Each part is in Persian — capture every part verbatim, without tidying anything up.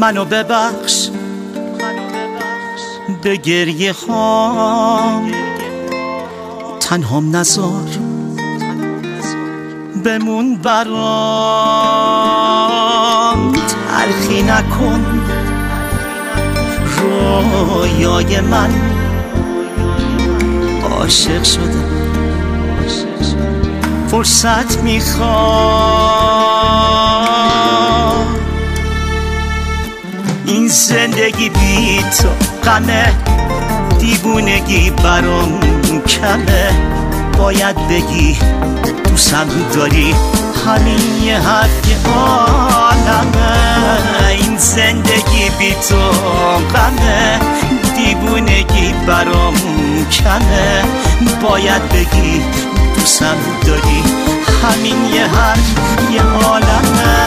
منو ببخش به گریه هام، تنهام نذار بمون برام، تلخی نکن رویای من، عاشق شدم فرصت میخوام. این زندگی بی تو غمه، دیوونگی برام کمه، باید بگی دوستم داری، همین یه حرف عالمه. این زندگی بی تو غمه، دیوونگی برام کمه، باید بگی دوستم داری، همین یه حرف یه عالمه.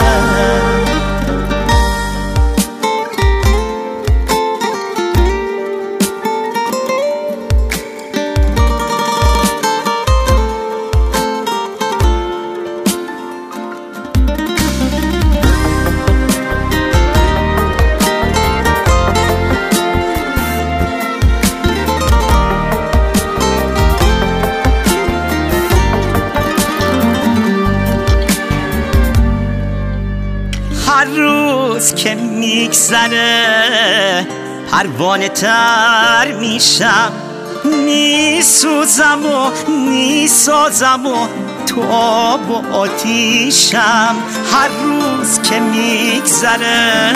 هر روز که میگذره پروانه تر میشم، میسوزم و میسازم و تو آب و آتیشم. هر روز که میگذره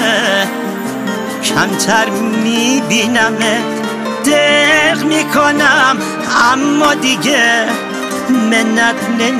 کمتر میبینمه، دق میکنم اما دیگه منت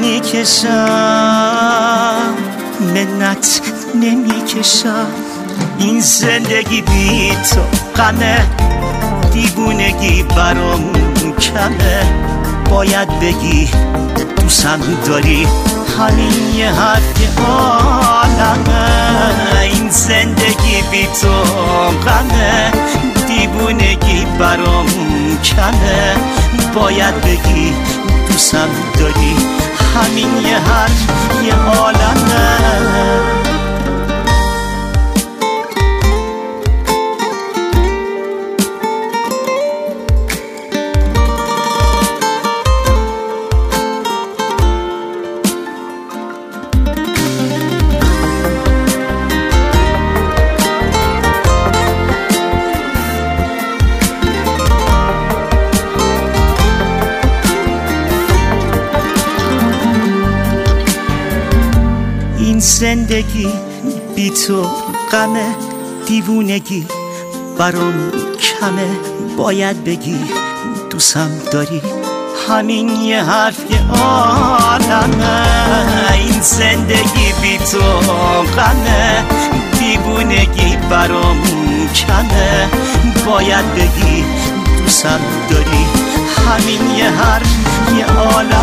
نمیکشم، منت نمیکشم. این زندگی بی تو غمه، دیوونگی برام کمه، باید بگی دوستم داری، همین یه حرف عالمه. این زندگی بی تو غمه، دیوونگی برام کمه، باید بگی دوستم داری، همین یه حرف یه عالمه. این زندگی بی تو غمه، دیوونگی برام کمه، باید بگی دوستم داری، همین یه حرف یه عالمه. این زندگی بی تو غمه، دیوونگی برام کمه، باید بگی دوستم داری، همین یه حرف یه عالمه.